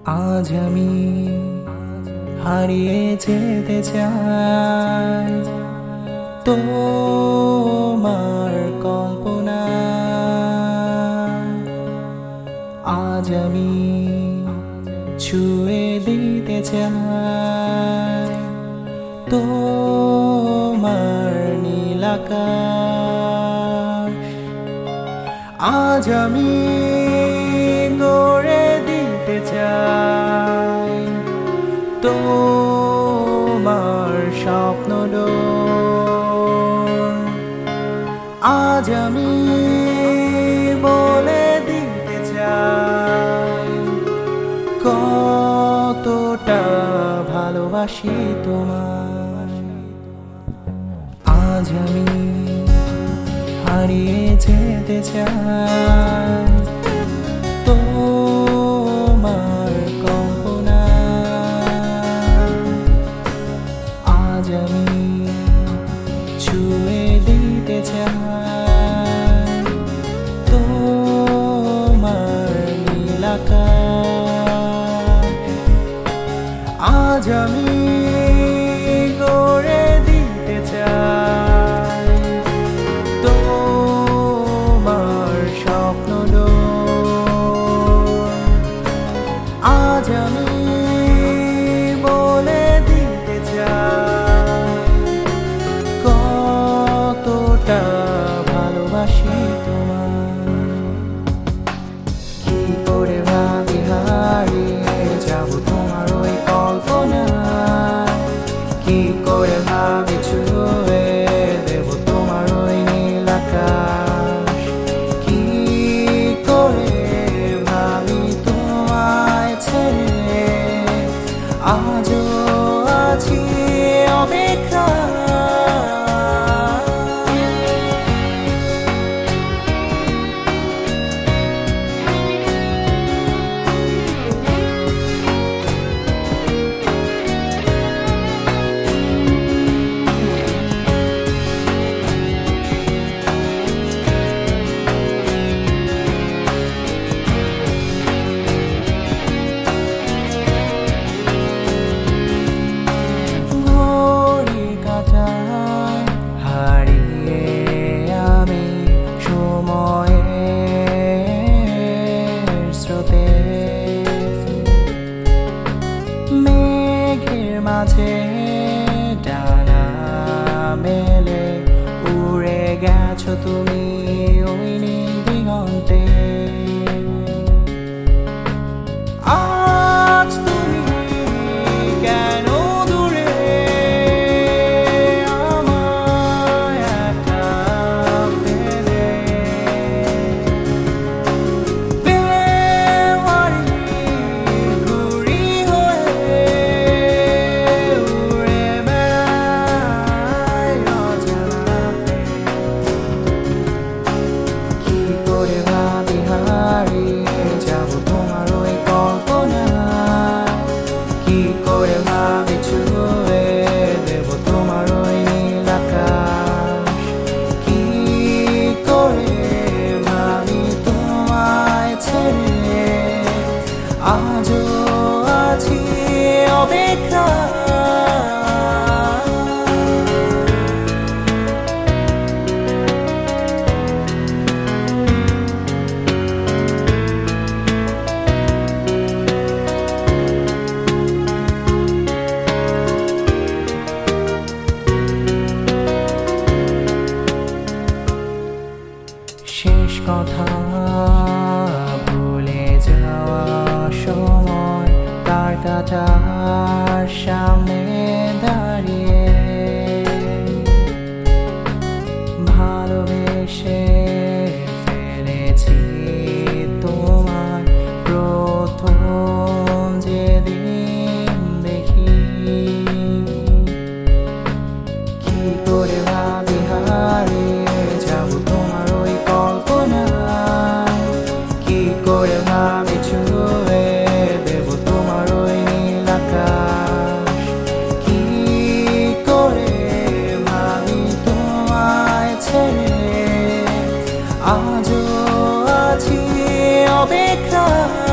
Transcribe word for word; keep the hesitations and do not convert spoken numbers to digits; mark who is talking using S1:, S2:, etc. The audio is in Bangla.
S1: আজ আমি হারিয়ে যেতে চাই তোমার কল্পনা। আজ আমি ছুঁয়ে দিতে চাই তোমার নীল আকাশ। আজ আমি গড়ে দিতে চাই তোমার স্বপ্ন ডোর। আজ আমি বলে দিতে চাই কতটা ভালোবাসি তোমায়। আজ আমি হারিয়ে যেতে চাই তোমার কল্পনা। আজ আমি ছুঁয়ে দিতে চাই তোমার নীল আকাশ। আজ আমি গড়ে দিতে চাই তোমার স্বপ্ন ডোর। আজ আমি বলে দিতে চাই কতটা ভালোবাসি তোমায়। কি করে ভাবি হারিয়ে যাব তোমার ওই কল্পনায়। কি করে ভাবি ছুঁয়ে দেব তোমার ওই নীল আকাশ। কি করে ভাবি তোমায় ছেড়ে আজও আছি অপেক্ষা। মেঘের মাঝে ডানা মেলে উড়ে গেছো তুমি ওই নীল দিগন্তে। আজ তুমি কেন দূরে আমায় একা ফেলে। বেওয়ারি ঘুড়ি হয়ে উড়ে বেড়াই অজানাতে। কি করে ভাবি হারিয়ে যাব তোমার ওই কল্পনায়। কি করে ভাবি ছুঁয়ে দেব তোমার ওই নীল আকাশ। কি করে ভাবি তোমায় ছেড়ে আজও আছি অপেক্ষা। শেষ কথা ভুলে যাওয়া সময় তার কাটার সামনে দাঁড়িয়ে ভালোবেসে ফেলেছি তোমার প্রথম যেদিন দেখি। কি করে ভাবি হারিয়ে যাব তোমার ওই কল্পনায়। কি করে ভাবি ছুঁয়ে দেব তোমার ওই নীল আকাশ। কি করে ভাবি তোমায় ছেড়ে আজও আছি অপেক্ষা।